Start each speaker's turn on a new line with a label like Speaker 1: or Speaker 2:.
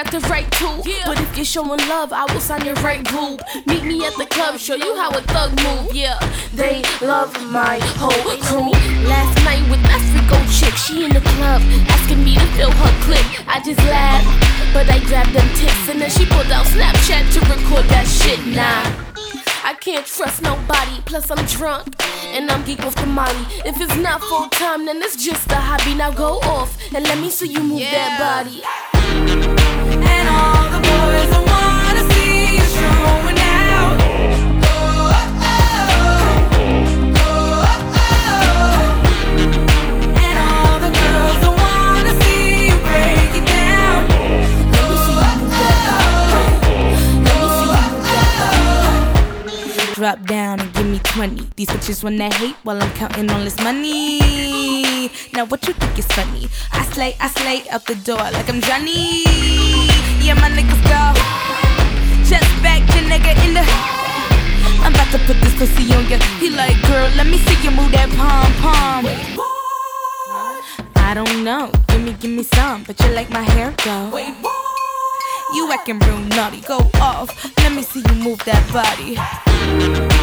Speaker 1: got the right tool. But if you're showing love, I will sign your right boob. Meet me at the club, show you how a thug move. Yeah, they love my whole crew. Last night with that freako chick, she in the club asking me to fill her clip. I just laughed, but I grabbed them tits and then she pulled out Snapchat to record that shit. Nah, I can't trust nobody, plus I'm drunk and I'm geek off the molly. If it's not full time, then it's just a hobby. Now go off and let me see you move that body.
Speaker 2: And all the boys I wanna see you showing out. And all the girls I wanna see you break it down.
Speaker 1: Let me see you move that body. Let me see you move that body.
Speaker 2: Drop down and give me 20. These bitches wanna hate while I'm counting all this money. Now what you think is funny? I slay out the door like I'm Johnny. Yeah, my niggas go. Just back your nigga in the. I'm about to put this pussy on ya. He like, girl, let me see you move that pom-pom. I don't know, give me some, but you like my hair, though. You acting real naughty, go off. Let me see you move that body.